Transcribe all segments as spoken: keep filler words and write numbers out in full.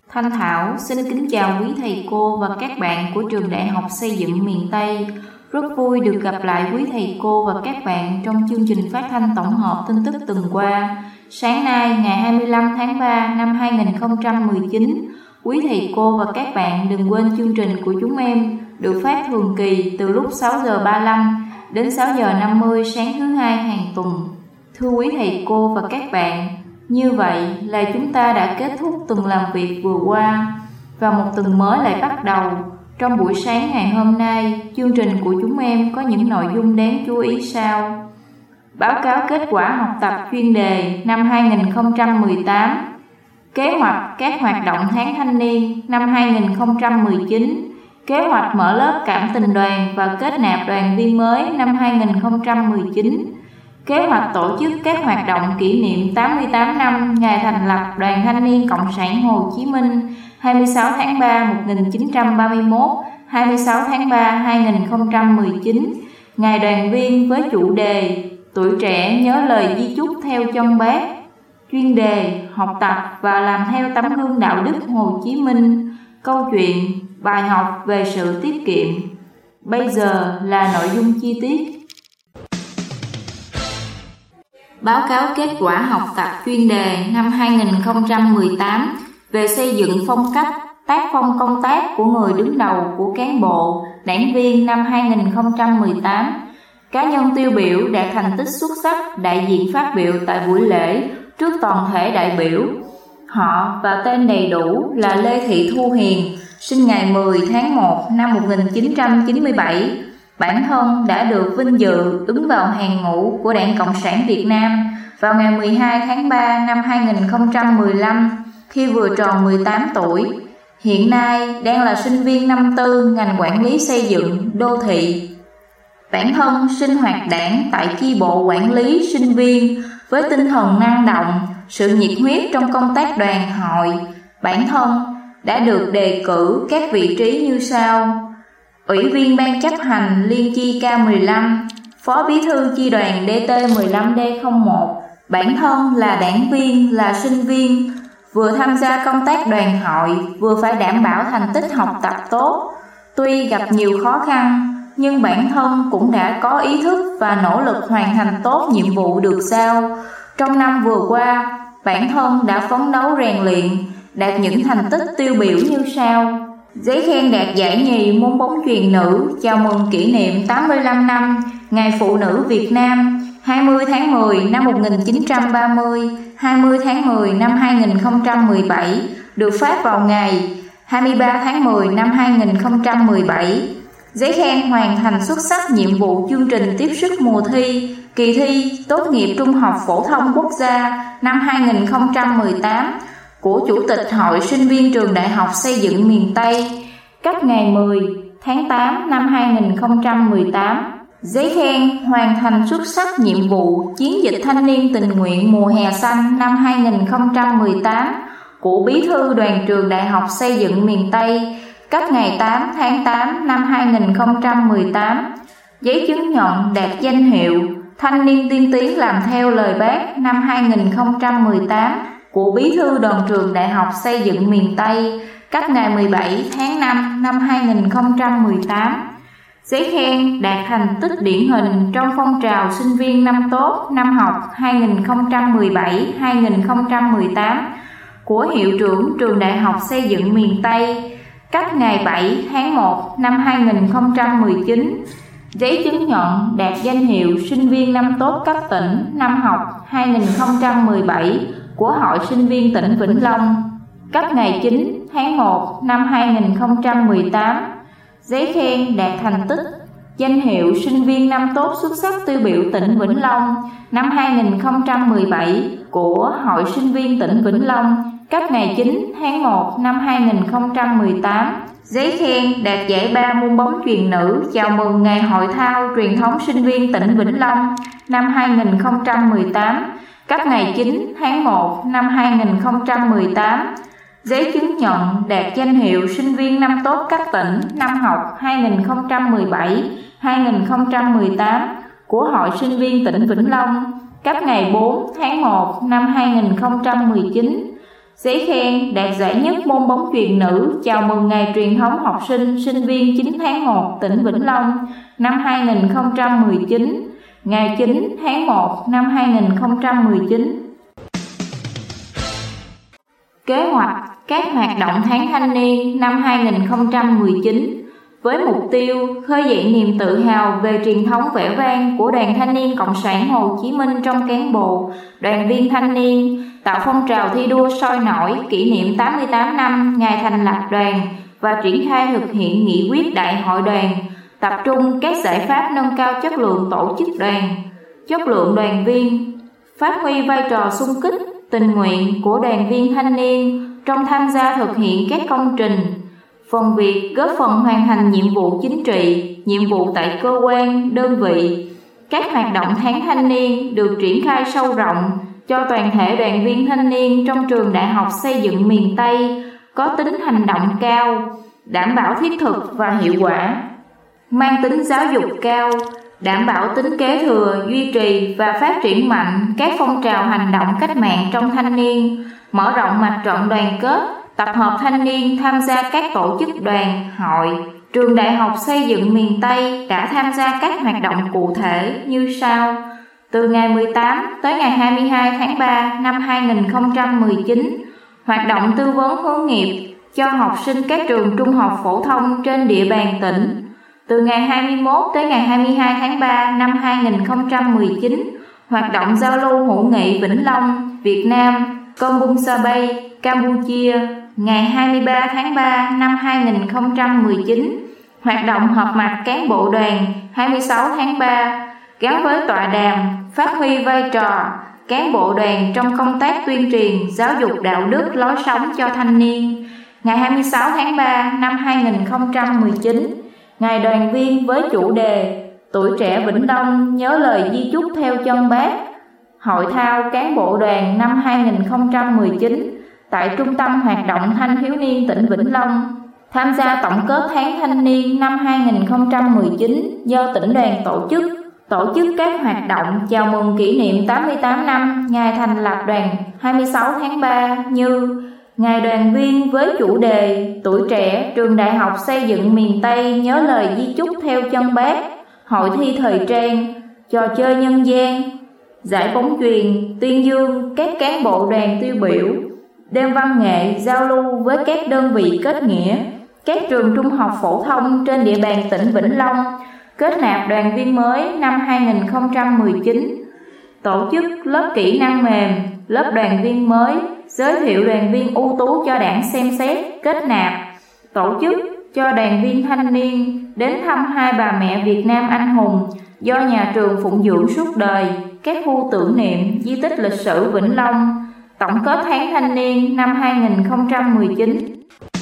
Thanh Thảo xin kính chào quý thầy cô và các bạn của Trường Đại học Xây dựng miền Tây. Rất vui được gặp lại quý thầy cô và các bạn trong chương trình phát thanh tổng hợp tin tức tuần qua. Sáng nay ngày hai mươi lăm tháng ba năm hai nghìn không trăm mười chín, quý thầy cô và các bạn đừng quên chương trình của chúng em được phát thường kỳ từ lúc sáu giờ ba mươi lăm đến sáu giờ năm mươi sáng thứ hai hàng tuần. Thưa quý thầy cô và các bạn, như vậy là chúng ta đã kết thúc tuần làm việc vừa qua và một tuần mới lại bắt đầu. Trong buổi sáng ngày hôm nay, chương trình của chúng em có những nội dung đáng chú ý sau: báo cáo kết quả học tập chuyên đề năm hai nghìn không trăm mười tám, kế hoạch các hoạt động tháng thanh niên năm hai nghìn không trăm mười chín, kế hoạch mở lớp cảm tình đoàn và kết nạp đoàn viên mới năm hai nghìn không trăm mười chín, kế hoạch tổ chức các hoạt động kỷ niệm tám mươi tám năm ngày thành lập Đoàn Thanh niên Cộng sản Hồ Chí Minh hai mươi sáu tháng ba một nghìn chín trăm ba mươi mốt, hai mươi sáu tháng ba hai nghìn không trăm mười chín, ngày đoàn viên với chủ đề Tuổi trẻ nhớ lời di chúc theo chân Bác, chuyên đề học tập và làm theo tấm gương đạo đức Hồ Chí Minh, câu chuyện, bài học về sự tiết kiệm. Bây giờ là nội dung chi tiết. Báo cáo kết quả học tập chuyên đề năm hai nghìn không trăm mười tám về xây dựng phong cách, tác phong công tác của người đứng đầu của cán bộ, đảng viên năm hai nghìn không trăm mười tám. Cá nhân tiêu biểu đạt thành tích xuất sắc đại diện phát biểu tại buổi lễ trước toàn thể đại biểu. Họ và tên đầy đủ là Lê Thị Thu Hiền, sinh ngày mười tháng một năm một nghìn chín trăm chín mươi bảy. Bản thân đã được vinh dự đứng vào hàng ngũ của Đảng Cộng sản Việt Nam vào ngày mười hai tháng ba năm hai nghìn không trăm mười lăm khi vừa tròn mười tám tuổi. Hiện nay đang là sinh viên năm tư ngành quản lý xây dựng đô thị. Bản thân sinh hoạt đảng tại chi bộ quản lý sinh viên với tinh thần năng động, sự nhiệt huyết trong công tác đoàn hội. Bản thân đã được đề cử các vị trí như sau: Ủy viên Ban chấp hành Liên chi K mười lăm, Phó Bí thư chi đoàn D T mười lăm D không một. Bản thân là đảng viên, là sinh viên, vừa tham gia công tác đoàn hội, vừa phải đảm bảo thành tích học tập tốt. Tuy gặp nhiều khó khăn, nhưng bản thân cũng đã có ý thức và nỗ lực hoàn thành tốt nhiệm vụ được giao. Trong năm vừa qua, bản thân đã phấn đấu rèn luyện, đạt những thành tích tiêu biểu như sau: giấy khen đạt giải nhì môn bóng chuyền nữ chào mừng kỷ niệm tám mươi lăm năm Ngày Phụ nữ Việt Nam hai mươi tháng mười năm một nghìn chín trăm ba mươi, hai mươi tháng mười năm hai nghìn không trăm mười bảy, được phát vào ngày hai mươi ba tháng mười năm hai nghìn không trăm mười bảy. Giấy khen hoàn thành xuất sắc nhiệm vụ chương trình tiếp sức mùa thi kỳ thi tốt nghiệp trung học phổ thông quốc gia năm hai nghìn không trăm mười tám của Chủ tịch Hội Sinh viên Trường Đại học Xây dựng miền Tây, cấp ngày mười tháng tám năm hai nghìn không trăm mười tám. Giấy khen hoàn thành xuất sắc nhiệm vụ chiến dịch thanh niên tình nguyện mùa hè xanh năm hai nghìn không trăm mười tám của Bí thư Đoàn Trường Đại học Xây dựng miền Tây, cấp ngày tám tháng tám năm hai nghìn không trăm mười tám. Giấy chứng nhận đạt danh hiệu Thanh niên tiên tiến làm theo lời Bác năm hai nghìn không trăm mười tám của Bí thư Đoàn Trường Đại học Xây dựng miền Tây, cấp ngày mười bảy tháng năm năm hai nghìn không trăm mười tám. Giấy khen đạt thành tích điển hình trong phong trào sinh viên năm tốt năm học hai nghìn không trăm mười bảy hai nghìn không trăm mười tám của Hiệu trưởng Trường Đại học Xây dựng miền Tây, cấp ngày bảy tháng một năm hai nghìn không trăm mười chín. Giấy chứng nhận đạt danh hiệu sinh viên năm tốt cấp tỉnh năm học hai nghìn không trăm mười bảy của Hội Sinh viên tỉnh Vĩnh Long, cấp ngày chín tháng một năm hai nghìn không trăm mười tám. Giấy khen đạt thành tích danh hiệu sinh viên năm tốt xuất sắc tiêu biểu tỉnh Vĩnh Long năm hai nghìn không trăm mười bảy của Hội Sinh viên tỉnh Vĩnh Long, cấp ngày chín tháng một năm hai nghìn không trăm mười tám. Giấy khen đạt giải ba môn bóng chuyền nữ chào mừng Ngày Hội thao truyền thống sinh viên tỉnh Vĩnh Long năm hai nghìn không trăm mười tám, cấp ngày chín tháng một năm hai nghìn không trăm mười tám. Giấy chứng nhận đạt danh hiệu sinh viên năm tốt cấp tỉnh năm học hai nghìn không trăm mười bảy hai nghìn không trăm mười tám của Hội Sinh viên tỉnh Vĩnh Long, cấp ngày bốn tháng một năm hai nghìn không trăm mười chín. Giấy khen đạt giải nhất môn bóng chuyền nữ chào mừng ngày truyền thống học sinh sinh viên chín tháng một tỉnh Vĩnh Long năm hai nghìn không trăm mười chín, ngày chín tháng một năm hai nghìn không trăm mười chín. Kế hoạch các hoạt động tháng thanh niên năm hai nghìn không trăm mười chín với mục tiêu khơi dậy niềm tự hào về truyền thống vẻ vang của Đoàn Thanh niên Cộng sản Hồ Chí Minh trong cán bộ, đoàn viên thanh niên, tạo phong trào thi đua sôi nổi kỷ niệm tám mươi tám năm ngày thành lập đoàn và triển khai thực hiện nghị quyết đại hội đoàn, tập trung các giải pháp nâng cao chất lượng tổ chức đoàn, chất lượng đoàn viên, phát huy vai trò xung kích, tình nguyện của đoàn viên thanh niên trong tham gia thực hiện các công trình, phần việc góp phần hoàn thành nhiệm vụ chính trị, nhiệm vụ tại cơ quan, đơn vị. Các hoạt động tháng thanh niên được triển khai sâu rộng cho toàn thể đoàn viên thanh niên trong trường Đại học Xây dựng miền Tây, có tính hành động cao, đảm bảo thiết thực và hiệu quả, mang tính giáo dục cao, đảm bảo tính kế thừa, duy trì và phát triển mạnh các phong trào hành động cách mạng trong thanh niên, mở rộng mặt trận đoàn kết, tập hợp thanh niên tham gia các tổ chức đoàn, hội. Trường Đại học Xây dựng miền Tây đã tham gia các hoạt động cụ thể như sau. Từ ngày mười tám tới ngày hai mươi hai tháng ba năm hai nghìn không trăm mười chín, hoạt động tư vấn hướng nghiệp cho học sinh các trường trung học phổ thông trên địa bàn tỉnh. Từ ngày hai mươi mốt tới ngày hai mươi hai tháng ba năm hai nghìn không trăm mười chín, hoạt động giao lưu hữu nghị Vĩnh Long, Việt Nam, Kombucha Bay, Campuchia. Ngày hai mươi ba tháng ba năm hai nghìn không trăm mười chín, hoạt động họp mặt cán bộ đoàn hai mươi sáu tháng ba, gắn với tọa đàm phát huy vai trò cán bộ đoàn trong công tác tuyên truyền giáo dục đạo đức lối sống cho thanh niên. Ngày hai mươi sáu tháng ba năm hai nghìn không trăm mười chín, ngày đoàn viên với chủ đề Tuổi trẻ Vĩnh Long nhớ lời di chúc theo chân Bác, hội thao cán bộ đoàn năm hai nghìn không trăm mười chín tại Trung tâm Hoạt động Thanh thiếu niên tỉnh Vĩnh Long, tham gia tổng kết tháng thanh niên năm hai nghìn không trăm mười chín do tỉnh đoàn tổ chức, tổ chức các hoạt động chào mừng kỷ niệm tám mươi tám năm ngày thành lập đoàn hai mươi sáu tháng ba như ngày đoàn viên với chủ đề Tuổi trẻ Trường Đại học Xây dựng miền Tây nhớ lời di chúc theo chân Bác, hội thi thời trang, trò chơi nhân gian, giải bóng chuyền, tuyên dương các cán bộ đoàn tiêu biểu, đêm văn nghệ giao lưu với các đơn vị kết nghĩa, các trường trung học phổ thông trên địa bàn tỉnh Vĩnh Long, kết nạp đoàn viên mới năm hai nghìn không trăm mười chín, tổ chức lớp kỹ năng mềm, lớp đoàn viên mới, giới thiệu đoàn viên ưu tú cho đảng xem xét, kết nạp, tổ chức cho đoàn viên thanh niên đến thăm hai bà mẹ Việt Nam anh hùng do nhà trường phụng dưỡng suốt đời, các khu tưởng niệm, di tích lịch sử Vĩnh Long, tổng kết tháng thanh niên năm hai nghìn không trăm mười chín.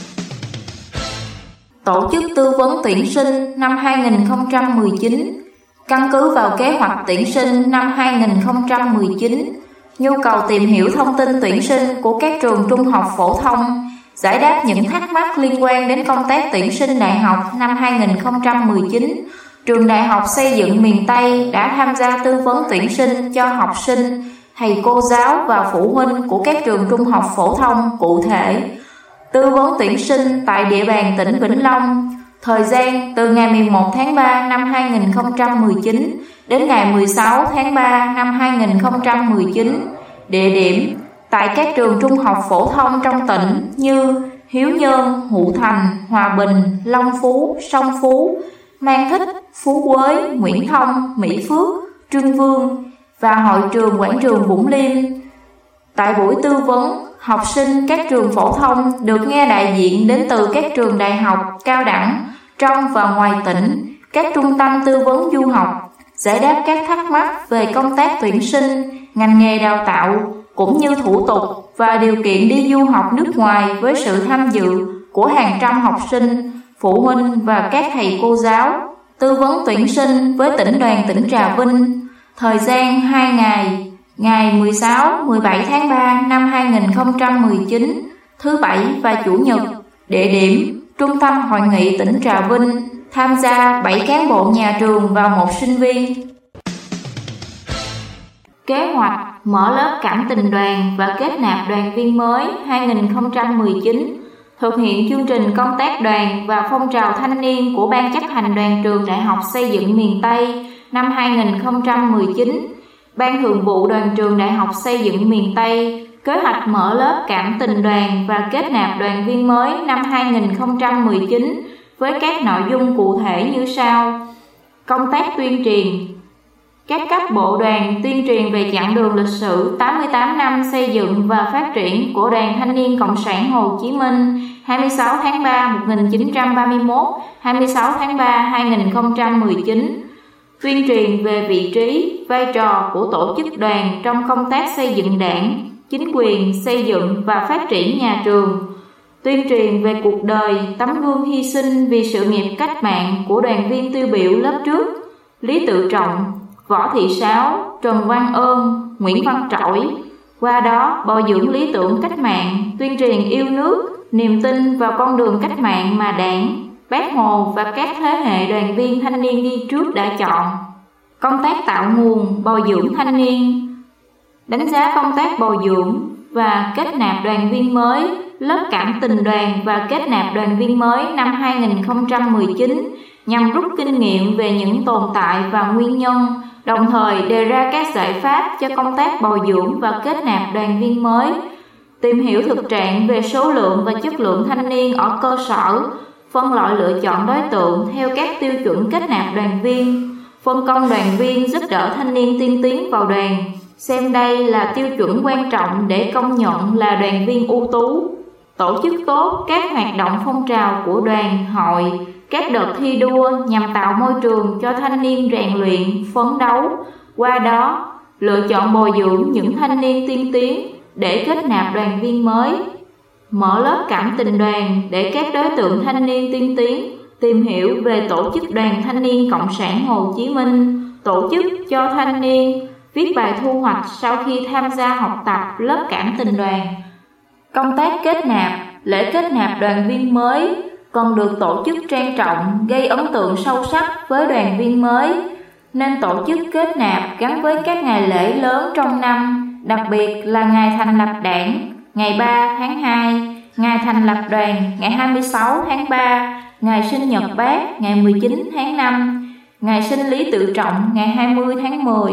Tổ chức tư vấn tuyển sinh năm hai nghìn không trăm mười chín. Căn cứ vào kế hoạch tuyển sinh năm hai nghìn không trăm mười chín, nhu cầu tìm hiểu thông tin tuyển sinh của các trường trung học phổ thông, giải đáp những thắc mắc liên quan đến công tác tuyển sinh đại học năm hai nghìn không trăm mười chín, Trường Đại học Xây dựng miền Tây đã tham gia tư vấn tuyển sinh cho học sinh, thầy cô giáo và phụ huynh của các trường trung học phổ thông cụ thể. Tư vấn tuyển sinh tại địa bàn tỉnh Vĩnh Long, thời gian từ ngày mười một tháng ba năm hai nghìn không trăm mười chín đến ngày mười sáu tháng ba năm hai nghìn không trăm mười chín. Địa điểm tại các trường trung học phổ thông trong tỉnh như Hiếu Nhơn, Hữu Thành, Hòa Bình, Long Phú, Sông Phú, Mang Thích, Phú Quế, Nguyễn Thông, Mỹ Phước, Trương Vương và hội trường quảng trường Vũng Liêm. Tại buổi tư vấn, học sinh các trường phổ thông được nghe đại diện đến từ các trường đại học, cao đẳng, trong và ngoài tỉnh, các trung tâm tư vấn du học, giải đáp các thắc mắc về công tác tuyển sinh, ngành nghề đào tạo, cũng như thủ tục và điều kiện đi du học nước ngoài với sự tham dự của hàng trăm học sinh, phụ huynh và các thầy cô giáo. Tư vấn tuyển sinh với tỉnh đoàn tỉnh Trà Vinh, thời gian hai ngày, ngày mười sáu, mười bảy tháng ba năm hai nghìn không trăm mười chín, thứ Bảy và Chủ nhật. Địa điểm Trung tâm Hội nghị tỉnh Trà Vinh, tham gia bảy cán bộ nhà trường và một sinh viên. Kế hoạch mở lớp cảm tình đoàn và kết nạp đoàn viên mới hai nghìn không trăm mười chín, thực hiện chương trình công tác đoàn và phong trào thanh niên của Ban chấp hành đoàn trường Đại học Xây dựng miền Tây năm hai nghìn không trăm mười chín. Ban thường vụ đoàn trường Đại học Xây dựng miền Tây kế hoạch mở lớp cảm tình đoàn và kết nạp đoàn viên mới năm hai nghìn không trăm mười chín với các nội dung cụ thể như sau. Công tác tuyên truyền. Các cấp bộ đoàn tuyên truyền về chặng đường lịch sử tám mươi tám năm xây dựng và phát triển của Đoàn Thanh niên Cộng sản Hồ Chí Minh hai mươi sáu tháng ba một nghìn chín trăm ba mươi mốt, hai mươi sáu tháng ba hai nghìn không trăm mười chín. Tuyên truyền về vị trí, vai trò của tổ chức đoàn trong công tác xây dựng đảng, chính quyền, xây dựng và phát triển nhà trường. Tuyên truyền về cuộc đời, tấm gương hy sinh vì sự nghiệp cách mạng của đoàn viên tiêu biểu lớp trước Lý Tự Trọng, Võ Thị Sáu, Trần Văn Ơn, Nguyễn Văn Trỗi. Qua đó bồi dưỡng lý tưởng cách mạng, tuyên truyền yêu nước, niềm tin vào con đường cách mạng mà Đảng, Bác Hồ và các thế hệ đoàn viên thanh niên đi trước đã chọn. Công tác tạo nguồn, bồi dưỡng thanh niên. Đánh giá công tác bồi dưỡng và kết nạp đoàn viên mới, lớp cảm tình đoàn và kết nạp đoàn viên mới năm hai nghìn không trăm mười chín nhằm rút kinh nghiệm về những tồn tại và nguyên nhân, đồng thời đề ra các giải pháp cho công tác bồi dưỡng và kết nạp đoàn viên mới, tìm hiểu thực trạng về số lượng và chất lượng thanh niên ở cơ sở, phân loại lựa chọn đối tượng theo các tiêu chuẩn kết nạp đoàn viên, phân công đoàn viên giúp đỡ thanh niên tiên tiến vào đoàn, xem đây là tiêu chuẩn quan trọng để công nhận là đoàn viên ưu tú. Tổ chức tốt các hoạt động phong trào của đoàn, hội, các đợt thi đua nhằm tạo môi trường cho thanh niên rèn luyện, phấn đấu, qua đó lựa chọn bồi dưỡng những thanh niên tiên tiến để kết nạp đoàn viên mới. Mở lớp cảm tình đoàn để các đối tượng thanh niên tiên tiến tìm hiểu về tổ chức Đoàn Thanh niên Cộng sản Hồ Chí Minh, tổ chức cho thanh niên viết bài thu hoạch sau khi tham gia học tập lớp cảm tình đoàn. Công tác kết nạp, lễ kết nạp đoàn viên mới còn được tổ chức trang trọng, gây ấn tượng sâu sắc với đoàn viên mới, nên tổ chức kết nạp gắn với các ngày lễ lớn trong năm, đặc biệt là ngày thành lập Đảng, ngày ba tháng hai, ngày thành lập đoàn, ngày hai mươi sáu tháng ba, ngày sinh nhật Bác, ngày mười chín tháng năm, ngày sinh Lý Tự Trọng, ngày hai mươi tháng mười.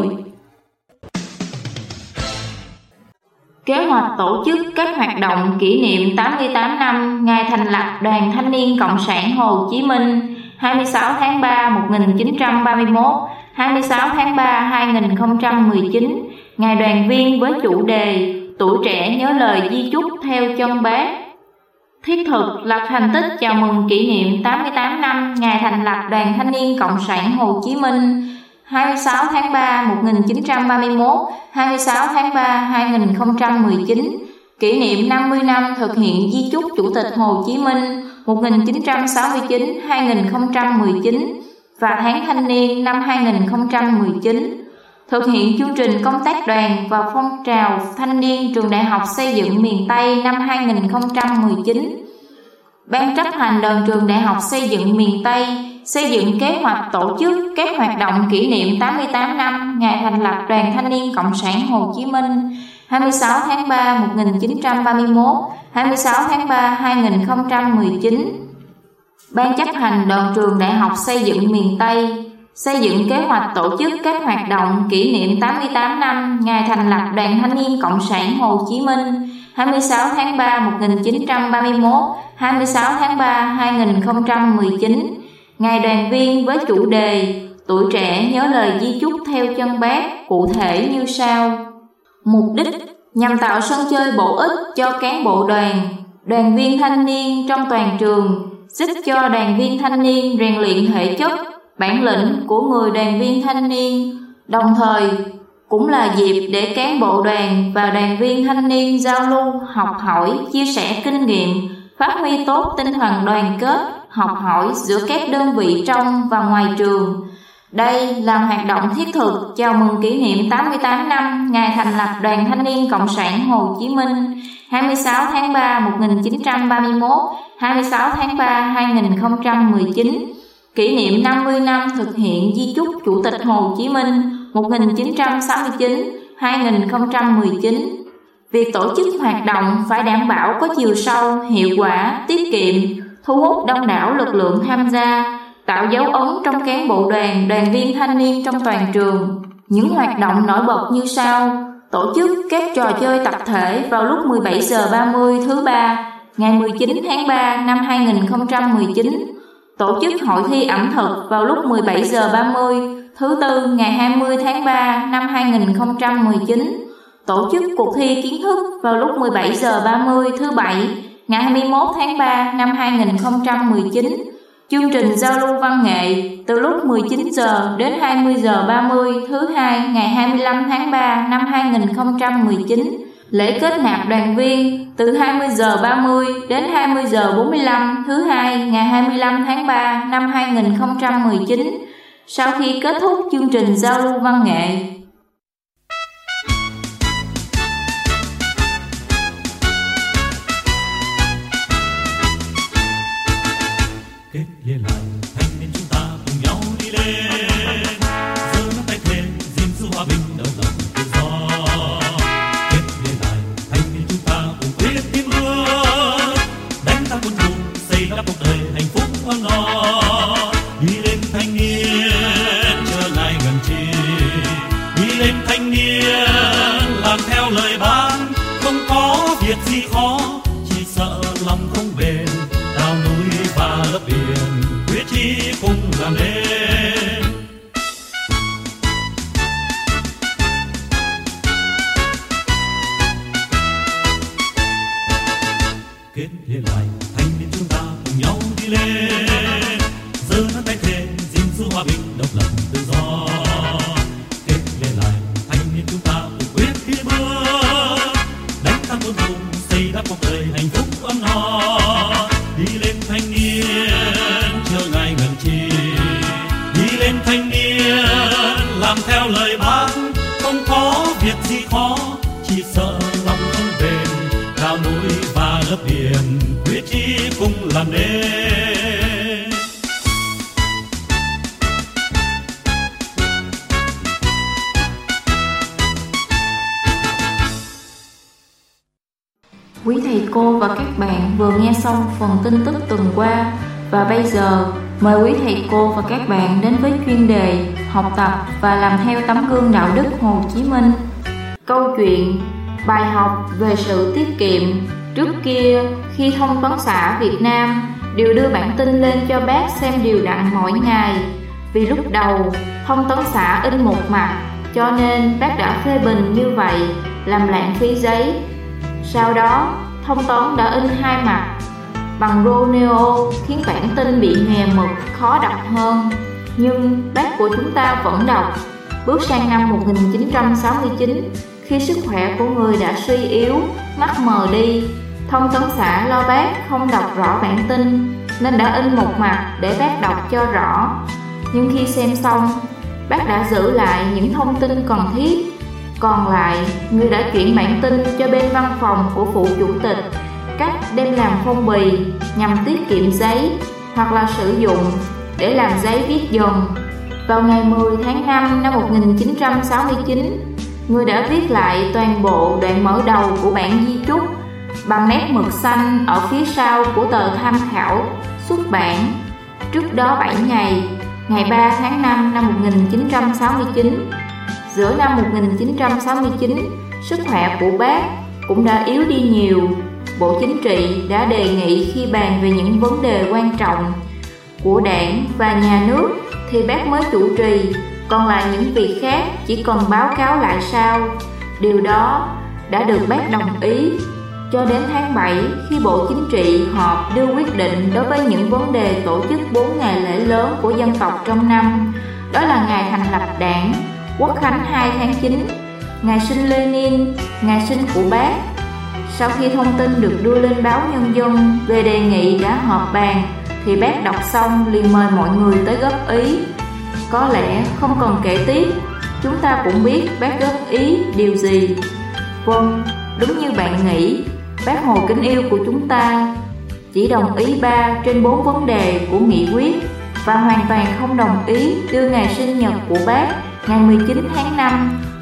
Kế hoạch tổ chức các hoạt động kỷ niệm tám mươi tám năm ngày thành lập Đoàn Thanh niên Cộng sản Hồ Chí Minh hai mươi sáu tháng ba một nghìn chín trăm ba mươi mốt, hai mươi sáu tháng ba hai nghìn không trăm mười chín, ngày đoàn viên với chủ đề Tuổi trẻ nhớ lời di chúc theo chân Bác. Thiết thực lập thành tích chào mừng kỷ niệm tám mươi tám năm ngày thành lập Đoàn Thanh niên Cộng sản Hồ Chí Minh hai mươi sáu tháng ba một nghìn chín trăm ba mươi mốt, hai mươi sáu tháng ba hai nghìn không trăm mười chín, kỷ niệm năm mươi năm thực hiện di chúc Chủ tịch Hồ Chí Minh một nghìn chín trăm sáu mươi chín đến hai nghìn không trăm mười chín và tháng thanh niên năm hai nghìn không trăm mười chín. Thực hiện chương trình công tác đoàn và phong trào thanh niên trường Đại học Xây dựng miền Tây năm hai nghìn không trăm mười chín. Ban chấp hành đoàn trường Đại học Xây dựng miền Tây xây dựng kế hoạch tổ chức các hoạt động kỷ niệm tám mươi tám năm ngày thành lập Đoàn Thanh niên Cộng sản Hồ Chí Minh hai mươi sáu tháng ba một nghìn chín trăm ba mươi mốt, hai mươi sáu tháng ba hai nghìn không trăm mười chín. Ban chấp hành đoàn trường Đại học Xây dựng miền Tây xây dựng kế hoạch tổ chức các hoạt động kỷ niệm tám mươi tám năm ngày thành lập Đoàn Thanh niên Cộng sản Hồ Chí Minh hai mươi sáu tháng ba một nghìn chín trăm ba mươi mốt, hai mươi sáu tháng ba hai nghìn không trăm mười chín, ngày đoàn viên với chủ đề Tuổi trẻ nhớ lời di chúc theo chân Bác, cụ thể như sau. Mục đích nhằm tạo sân chơi bổ ích cho cán bộ đoàn, đoàn viên thanh niên trong toàn trường, giúp cho đoàn viên thanh niên rèn luyện thể chất, bản lĩnh của người đoàn viên thanh niên, đồng thời cũng là dịp để cán bộ đoàn và đoàn viên thanh niên giao lưu, học hỏi, chia sẻ kinh nghiệm, phát huy tốt tinh thần đoàn kết, học hỏi giữa các đơn vị trong và ngoài trường. Đây là hoạt động thiết thực chào mừng kỷ niệm tám mươi tám năm ngày thành lập Đoàn Thanh niên Cộng sản Hồ Chí Minh hai mươi sáu tháng ba một nghìn chín trăm ba mươi mốt, hai mươi sáu tháng ba hai nghìn không trăm mười chín, kỷ niệm năm mươi năm thực hiện di chúc Chủ tịch Hồ Chí Minh một nghìn chín trăm sáu mươi chín hai nghìn không trăm mười chín. Việc tổ chức hoạt động phải đảm bảo có chiều sâu, hiệu quả, tiết kiệm, thu hút đông đảo lực lượng tham gia, tạo dấu ấn trong cán bộ đoàn, đoàn viên thanh niên trong toàn trường. Những hoạt động nổi bật như sau: tổ chức các trò chơi tập thể vào lúc mười bảy giờ ba mươi thứ ba, ngày mười chín tháng ba năm hai nghìn không trăm mười chín. Tổ chức hội thi ẩm thực vào lúc mười bảy giờ ba mươi thứ tư, ngày hai mươi tháng ba năm hai nghìn không trăm mười chín. Tổ chức cuộc thi kiến thức vào lúc mười bảy giờ ba mươi thứ bảy, ngày hai mươi mốt tháng ba năm hai nghìn không trăm mười chín. Chương trình giao lưu văn nghệ từ lúc mười chín giờ đến hai mươi giờ ba mươi thứ hai, ngày hai mươi lăm tháng ba năm hai nghìn không trăm mười chín. Lễ kết nạp đoàn viên từ hai mươi giờ ba mươi đến hai mươi giờ bốn mươi lăm thứ hai, ngày hai mươi lăm tháng ba năm hai nghìn không trăm mười chín. Sau khi kết thúc chương trình giao lưu văn nghệ, kết liên lại thanh niên chúng ta cùng nhau đi lên, giơ nắm tay thề gìn giữ hòa bình độc lập tự do. Kết liên lại thanh niên chúng ta cùng quyết tiến bước, đánh thắng quân thù, xây đắp cuộc đời hạnh phúc ấm no. Đi lên thanh niên, chờ ngày gần chi. Đi lên thanh niên, làm theo lời Bác, không có việc gì khó, chỉ sợ lòng không bền. Đào núi và lấp biển, quyết chí cùng làm nên. Kết liên lại thanh niên chúng ta cùng nhau đi lên, giơ nắm tay thề gìn giữ hòa bình độc lập tự do. Kết liên lại thanh niên chúng ta cùng quyết đi bước, đánh thắng quân thù, xây đắp cuộc đời hạnh phúc ấm no. Đi lên thanh niên, chờ ngày gần chi. Đi lên thanh niên, làm theo lời Bác, không có việc gì khó, chỉ sợ lòng không bền. Đào núi và lấp biển, quyết chí cùng làm nên. quý thầy cô và các bạn vừa nghe xong phần tin tức tuần qua, và bây giờ mời quý thầy cô và các bạn đến với chuyên đề học tập và làm theo tấm gương đạo đức Hồ Chí Minh. Câu chuyện bài học về sự tiết kiệm. Trước kia, khi Thông tấn xã Việt Nam đều đưa bản tin lên cho bác xem đều đặn mỗi ngày. Vì lúc đầu, Thông tấn xã in một mặt, cho nên bác đã phê bình như vậy, làm lãng phí giấy. Sau đó, Thông tấn đã in hai mặt, bằng rô neo, khiến bản tin bị nhòe mực, khó đọc hơn. Nhưng bác của chúng ta vẫn đọc. Bước sang năm một nghìn chín trăm sáu mươi chín, khi sức khỏe của người đã suy yếu, mắt mờ đi, Thông tấn xã lo bác không đọc rõ bản tin, nên đã in một mặt để bác đọc cho rõ. Nhưng khi xem xong, bác đã giữ lại những thông tin cần thiết. Còn lại, người đã chuyển bản tin cho bên văn phòng của phụ chủ tịch, cách đem làm phong bì nhằm tiết kiệm giấy, hoặc là sử dụng để làm giấy viết dần. Vào ngày mười tháng năm năm một nghìn chín trăm sáu mươi chín, người đã viết lại toàn bộ đoạn mở đầu của bản di chúc bằng nét mực xanh ở phía sau của tờ tham khảo xuất bản. Trước đó bảy ngày, ngày ba tháng năm năm một nghìn chín trăm sáu mươi chín, giữa năm một nghìn chín trăm sáu mươi chín, sức khỏe của bác cũng đã yếu đi nhiều. Bộ Chính trị đã đề nghị khi bàn về những vấn đề quan trọng của đảng và nhà nước thì bác mới chủ trì, còn lại những việc khác chỉ cần báo cáo lại sau. Điều đó đã được bác đồng ý. Cho đến tháng bảy, khi Bộ Chính trị họp đưa quyết định đối với những vấn đề tổ chức bốn ngày lễ lớn của dân tộc trong năm, đó là ngày thành lập đảng, Quốc khánh hai tháng chín, ngày sinh Lenin, ngày sinh của bác. Sau khi thông tin được đưa lên báo Nhân dân về đề nghị đã họp bàn, thì bác đọc xong liền mời mọi người tới góp ý. Có lẽ không cần kể tiếp, chúng ta cũng biết bác góp ý điều gì. Vâng, đúng như bạn nghĩ, bác Hồ kính yêu của chúng ta chỉ đồng ý ba trên bốn vấn đề của nghị quyết, và hoàn toàn không đồng ý đưa ngày sinh nhật của bác ngày mười chín tháng năm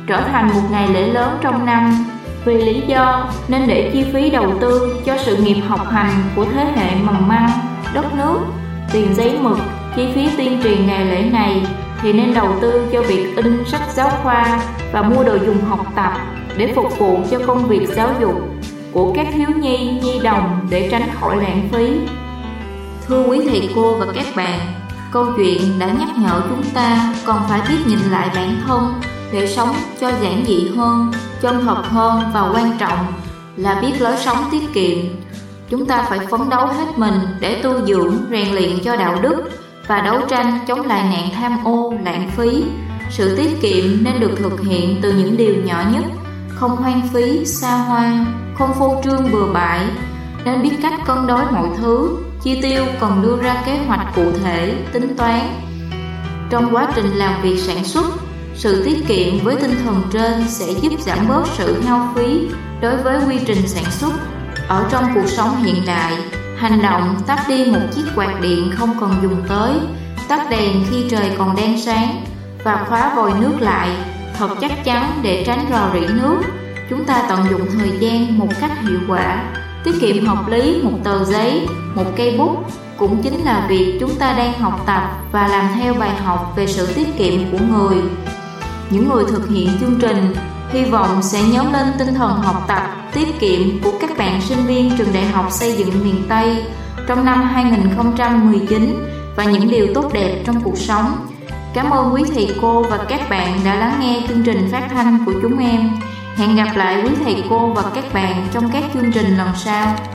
trở thành một ngày lễ lớn trong năm. Vì lý do nên để chi phí đầu tư cho sự nghiệp học hành của thế hệ mầm măng, đất nước, tiền giấy mực, chi phí tuyên truyền ngày lễ này thì nên đầu tư cho việc in sách giáo khoa và mua đồ dùng học tập để phục vụ cho công việc giáo dục của các thiếu nhi, nhi đồng để tránh khỏi lãng phí. Thưa quý thầy cô và các bạn, câu chuyện đã nhắc nhở chúng ta còn phải biết nhìn lại bản thân để sống cho giản dị hơn, chân thật hơn và quan trọng là biết lối sống tiết kiệm. Chúng ta phải phấn đấu hết mình để tu dưỡng, rèn luyện cho đạo đức và đấu tranh chống lại nạn tham ô, lãng phí. Sự tiết kiệm nên được thực hiện từ những điều nhỏ nhất, không hoang phí, xa hoa, không phô trương bừa bãi, nên biết cách cân đối mọi thứ, chi tiêu cần đưa ra kế hoạch cụ thể, tính toán. Trong quá trình làm việc sản xuất, sự tiết kiệm với tinh thần trên sẽ giúp giảm bớt sự hao phí đối với quy trình sản xuất. Ở trong cuộc sống hiện đại, hành động tắt đi một chiếc quạt điện không cần dùng tới, tắt đèn khi trời còn đang sáng và khóa vòi nước lại thật chắc chắn để tránh rò rỉ nước. Chúng ta tận dụng thời gian một cách hiệu quả, tiết kiệm hợp lý một tờ giấy, một cây bút cũng chính là việc chúng ta đang học tập và làm theo bài học về sự tiết kiệm của người. Những người thực hiện chương trình hy vọng sẽ nhóm lên tinh thần học tập, tiết kiệm của các bạn sinh viên trường Đại học Xây dựng miền Tây trong năm hai nghìn không trăm mười chín và những điều tốt đẹp trong cuộc sống. Cảm ơn quý thầy cô và các bạn đã lắng nghe chương trình phát thanh của chúng em. Hẹn gặp lại quý thầy cô và các bạn trong các chương trình lần sau.